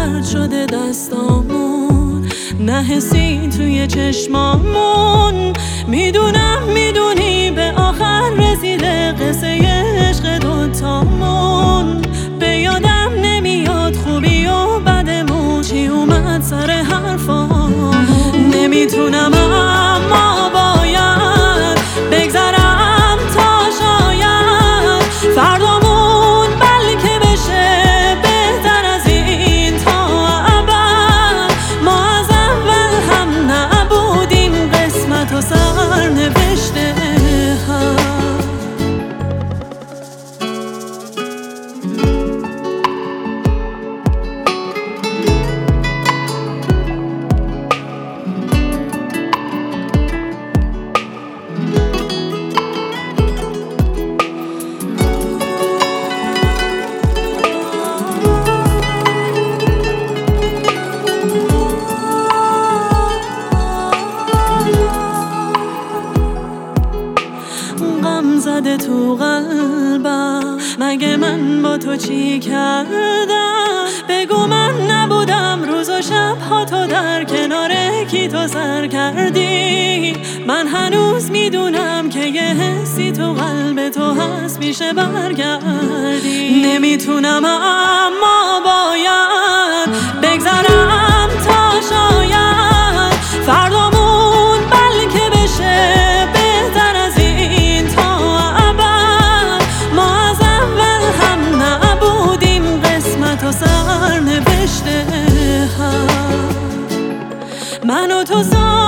سرد شده دستامون، نه حسی توی چشمامون. میدونی به آخر رسیده قصه عشق دوتامون. به یادم نمیاد خوبی و بدمون چی اومد سر حرفامون. نمیتونم اما باید بگذرم تا شاید فردامون بلکه بشه بهتر از این تا ابد. ما از اول هم نبودیم قسمت و سرنوشته هم. غم زده تو قلبم، مگه من با تو چی کردم؟ بگو من نبودم روز و شب ها تو در کنار کی تو سر کردی. من هنوز میدونم که یه حسی تو قلب تو هست میشه برگردی. نمیتونم اما باید بگذرم تا شاید فردامون بلکه بشه بهتر از این تا ابد. ما از اول هم نبودیم قسمت و سرنوشته هم. من و تو